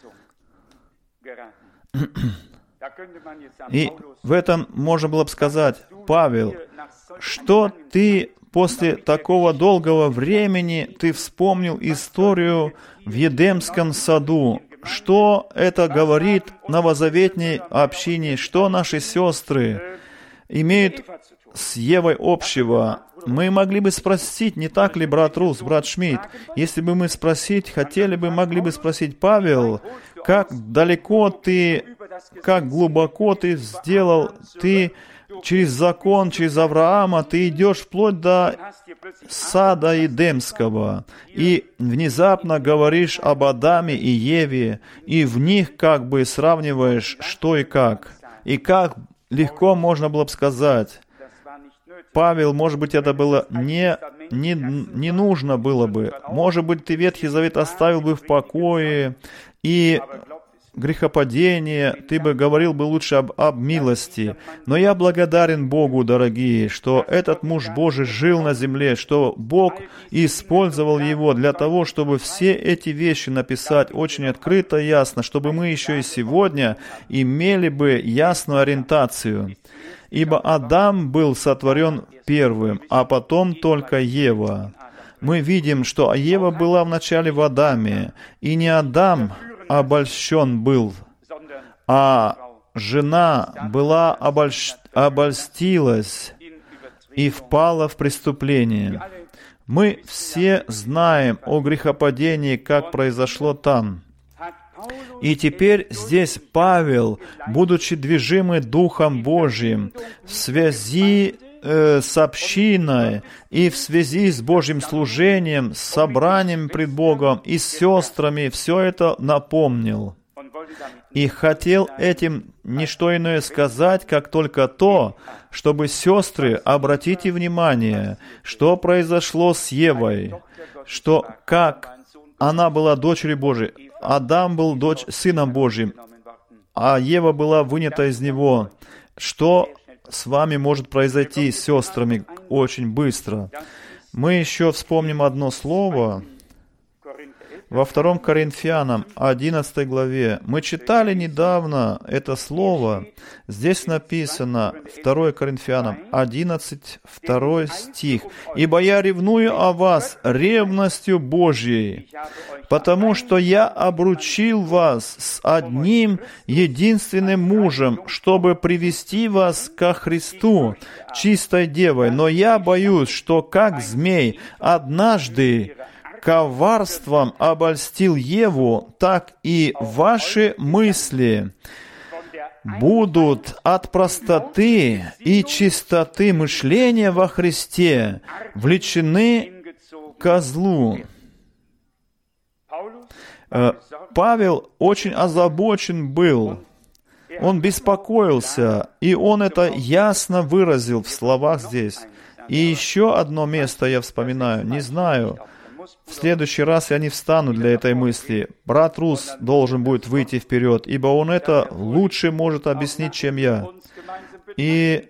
И в этом можно было бы сказать, Павел, что ты после такого долгого времени, ты вспомнил историю в Едемском саду. Что это говорит новозаветней общине? Что наши сестры имеют с Евой общего? Мы могли бы спросить, не так ли, брат Рус, брат Шмидт? Если бы мы спросить, хотели бы, могли бы спросить, Павел, как далеко ты, как глубоко ты сделал, ты через закон, через Авраама, ты идешь вплоть до сада Едемского, и внезапно говоришь об Адаме и Еве, и в них как бы сравниваешь, что и как. И как легко можно было бы сказать, Павел, может быть, это было не, не, не нужно было бы. Может быть, ты Ветхий Завет оставил бы в покое, и грехопадение, ты бы говорил бы лучше об, об милости. Но я благодарен Богу, дорогие, что этот муж Божий жил на земле, что Бог использовал его для того, чтобы все эти вещи написать очень открыто и ясно, чтобы мы еще и сегодня имели бы ясную ориентацию. Ибо Адам был сотворен первым, а потом только Ева. Мы видим, что Ева была вначале в Адаме, и не Адам обольщен был, а жена была обольщ... обольстилась и впала в преступление. Мы все знаем о грехопадении, как произошло там. И теперь здесь Павел, будучи движимый Духом Божьим, в связи э, с общиной и в связи с Божьим служением, с собранием пред Богом и с сестрами, все это напомнил. И хотел этим не что иное сказать, как только то, чтобы, сестры, обратите внимание, что произошло с Евой, что как она была дочерью Божией, Адам был дочь, сыном Божьим, а Ева была вынята из него. Что с вами может произойти, с сестрами, очень быстро? Мы еще вспомним одно слово. во втором Коринфянам, одиннадцатой главе. Мы читали недавно это слово. Здесь написано, второе Коринфянам, одиннадцать, второй стих. «Ибо я ревную о вас ревностью Божьей, потому что я обручил вас с одним единственным мужем, чтобы привести вас ко Христу, чистой девой. Но я боюсь, что как змей однажды коварством обольстил Еву, так и ваши мысли будут от простоты и чистоты мышления во Христе влечены ко злу». Павел очень озабочен был, он беспокоился, и он это ясно выразил в словах здесь. И еще одно место я вспоминаю, не знаю, в следующий раз я не встану для этой мысли. Брат Рус должен будет выйти вперед, ибо он это лучше может объяснить, чем я. И...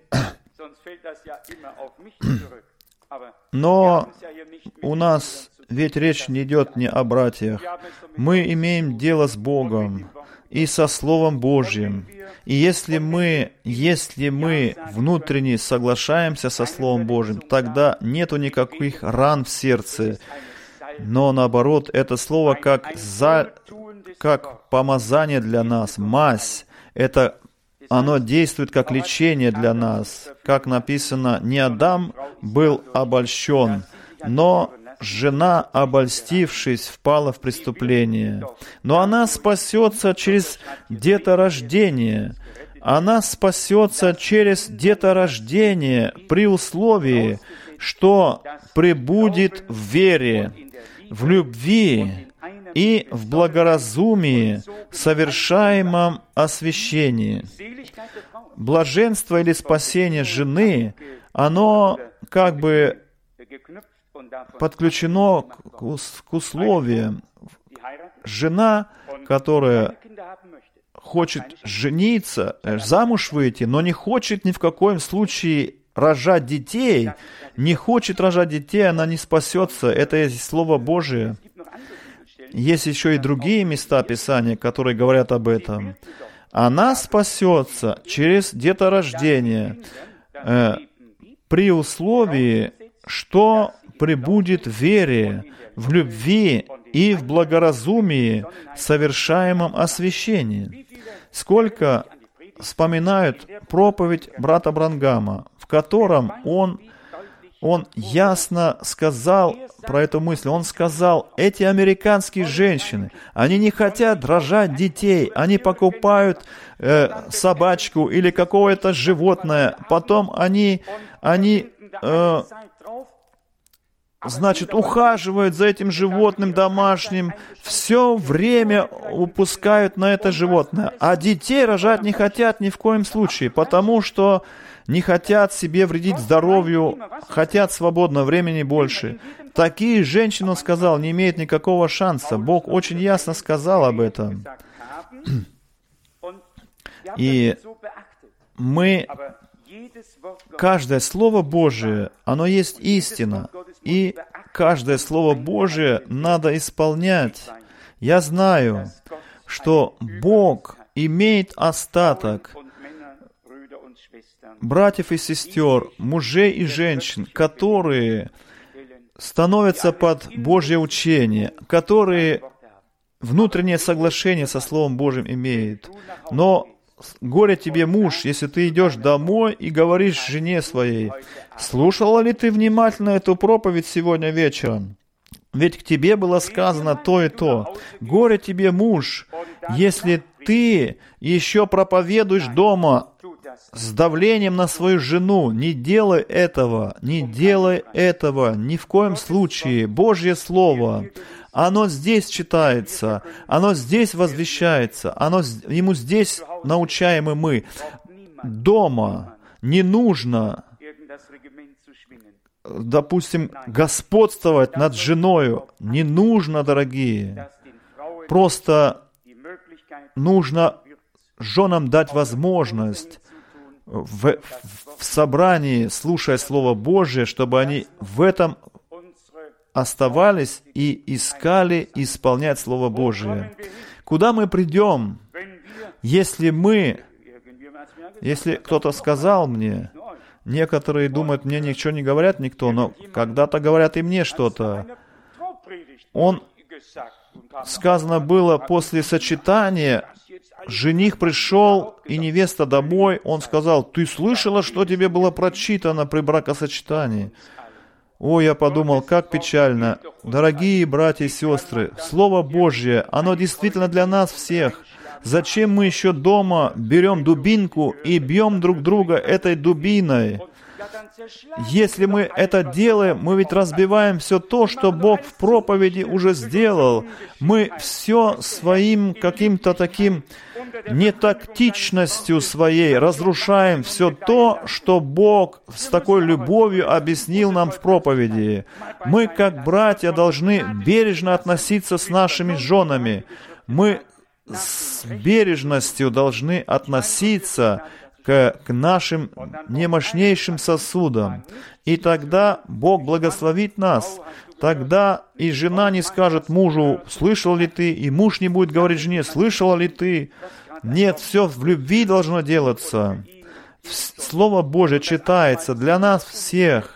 Но у нас ведь речь не идет не о братьях. Мы имеем дело с Богом и со Словом Божьим. И если мы, если мы внутренне соглашаемся со Словом Божьим, тогда нету никаких ран в сердце. Но наоборот, это слово как, за, как помазание для нас, мазь. Это оно действует как лечение для нас. Как написано, не Адам был обольщен, но жена, обольстившись, впала в преступление. Но она спасется через деторождение. Она спасется через деторождение при условии, что пребудет в вере, в любви и в благоразумии, совершаемом освящении. Блаженство или спасение жены, оно как бы подключено к условиям. Жена, которая хочет жениться, замуж выйти, но не хочет ни в коем случае рожать детей, не хочет рожать детей, она не спасется. Это есть Слово Божие. Есть еще и другие места Писания, которые говорят об этом. Она спасется через деторождение, э, при условии, что пребудет в вере, в любви и в благоразумии, совершаемом освящении. Сколько вспоминают проповедь брата Бранхама, в котором он, он ясно сказал про эту мысль. Он сказал, эти американские женщины, они не хотят рожать детей, они покупают э, собачку или какое-то животное, потом они, они э, значит, ухаживают за этим животным домашним, все время упускают на это животное. А детей рожать не хотят ни в коем случае, потому что не хотят себе вредить здоровью, хотят свободного времени больше. Такие женщины, он сказал, не имеют никакого шанса. Бог очень ясно сказал об этом. И мы... Каждое Слово Божие, оно есть истина, и каждое Слово Божие надо исполнять. Я знаю, что Бог имеет остаток братьев и сестер, мужей и женщин, которые становятся под Божье учение, которые внутреннее соглашение со Словом Божьим имеют. Но горе тебе, муж, если ты идешь домой и говоришь жене своей, слушала ли ты внимательно эту проповедь сегодня вечером? Ведь к тебе было сказано то и то. Горе тебе, муж, если ты еще проповедуешь дома с давлением на свою жену. Не делай этого, не делай этого, ни в коем случае. Божье Слово, оно здесь читается, оно здесь возвещается, оно, ему здесь научаем и мы. Дома не нужно, допустим, господствовать над женою. Не нужно, дорогие. Просто нужно женам дать возможность в, в собрании, слушая Слово Божие, чтобы они в этом оставались и искали исполнять Слово Божие. Куда мы придем, если мы, если кто-то сказал мне, некоторые думают, мне ничего не говорят никто, но когда-то говорят и мне что-то. Он, сказано было, после сочетания, жених пришел, и невеста домой, он сказал, ты слышала, что тебе было прочитано при бракосочетании? О, я подумал, как печально. Дорогие братья и сестры, Слово Божье, оно действительно для нас всех. Зачем мы еще дома берем дубинку и бьем друг друга этой дубиной? Если мы это делаем, мы ведь разбиваем все то, что Бог в проповеди уже сделал. Мы все своим каким-то таким нетактичностью своей разрушаем все то, что Бог с такой любовью объяснил нам в проповеди. Мы, как братья, должны бережно относиться с нашими женами. Мы с бережностью должны относиться к, к нашим немощнейшим сосудам. И тогда Бог благословит нас. Тогда и жена не скажет мужу, слышал ли ты, и муж не будет говорить жене, слышала ли ты. Нет, все в любви должно делаться. Слово Божье читается для нас всех.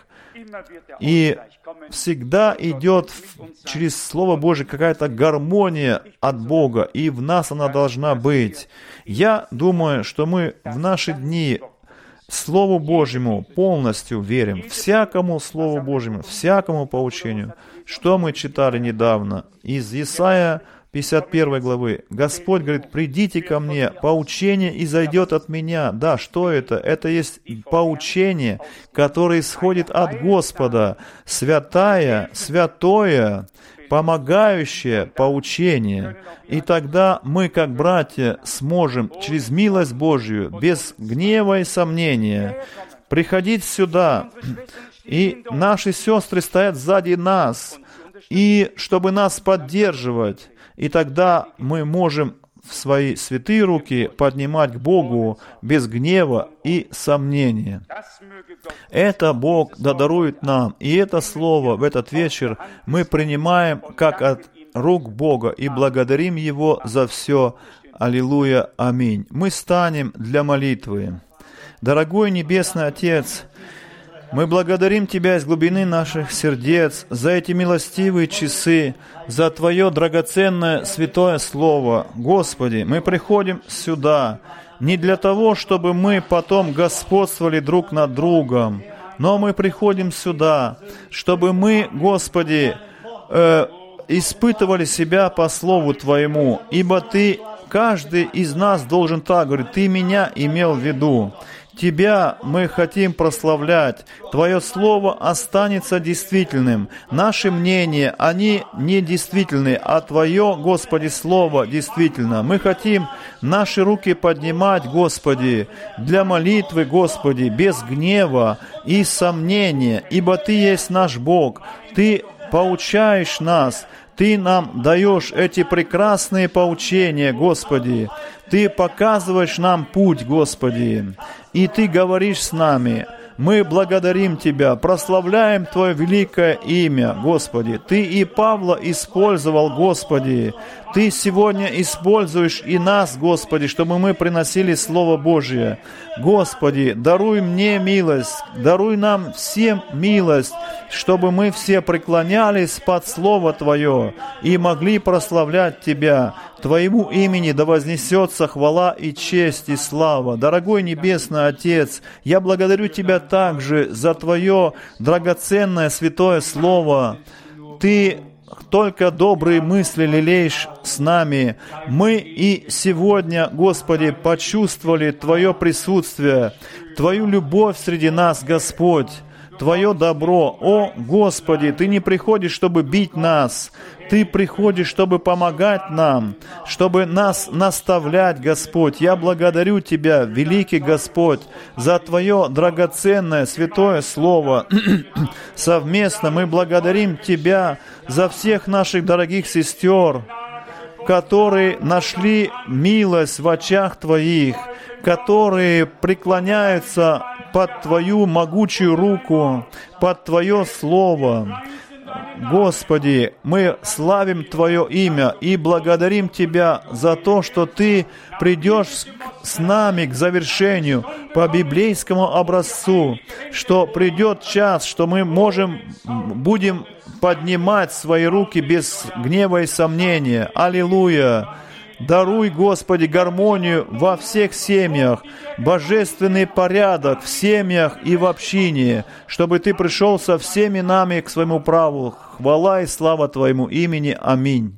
И всегда идет через Слово Божье какая-то гармония от Бога, и в нас она должна быть. Я думаю, что мы в наши дни Слову Божьему полностью верим, всякому Слову Божьему, всякому поучению. Что мы читали недавно из Исаия пятьдесят первой главы. Господь говорит, придите ко мне, поучение изойдет от меня. Да, что это? Это есть поучение, которое исходит от Господа. Святая, святое, помогающее поучение. И тогда мы, как братья, сможем через милость Божью, без гнева и сомнения, приходить сюда. И наши сестры стоят сзади нас, и чтобы нас поддерживать. И тогда мы можем в свои святые руки поднимать к Богу без гнева и сомнения. Это Бог дарует нам. И это слово в этот вечер мы принимаем как от рук Бога и благодарим Его за все. Аллилуйя, аминь. Мы станем для молитвы. Дорогой Небесный Отец, мы благодарим Тебя из глубины наших сердец за эти милостивые часы, за Твое драгоценное святое Слово. Господи, мы приходим сюда не для того, чтобы мы потом господствовали друг над другом, но мы приходим сюда, чтобы мы, Господи, э, испытывали себя по Слову Твоему, ибо Ты, каждый из нас должен так говорить, Ты меня имел в виду. Тебя мы хотим прославлять. Твое Слово останется действительным. Наши мнения, они не действительны, а Твое, Господи, Слово действительно. Мы хотим наши руки поднимать, Господи, для молитвы, Господи, без гнева и сомнения, ибо Ты есть наш Бог. Ты поучаешь нас, Ты нам даешь эти прекрасные поучения, Господи. Ты показываешь нам путь, Господи, и Ты говоришь с нами. Мы благодарим Тебя, прославляем Твое великое имя, Господи. Ты и Павла использовал, Господи. Ты сегодня используешь и нас, Господи, чтобы мы приносили Слово Божие. Господи, даруй мне милость, даруй нам всем милость, чтобы мы все преклонялись под Слово Твое и могли прославлять Тебя. Твоему имени да вознесется хвала и честь и слава. Дорогой Небесный Отец, я благодарю Тебя также за Твое драгоценное святое Слово. Ты только добрые мысли лелеешь с нами. Мы и сегодня, Господи, почувствовали Твое присутствие, Твою любовь среди нас, Господь, Твое добро. О, Господи, Ты не приходишь, чтобы бить нас, Ты приходишь, чтобы помогать нам, чтобы нас наставлять, Господь. Я благодарю Тебя, великий Господь, за Твое драгоценное святое Слово. Совместно мы благодарим Тебя за всех наших дорогих сестер, которые нашли милость в очах Твоих, которые преклоняются под Твою могучую руку, под Твое Слово. Господи, мы славим Твое имя и благодарим Тебя за то, что Ты придешь с нами к завершению по библейскому образцу, что придет час, что мы можем, будем поднимать свои руки без гнева и сомнения. Аллилуйя! Даруй, Господи, гармонию во всех семьях, божественный порядок в семьях и в общине, чтобы Ты пришел со всеми нами к своему праву. Хвала и слава Твоему имени. Аминь.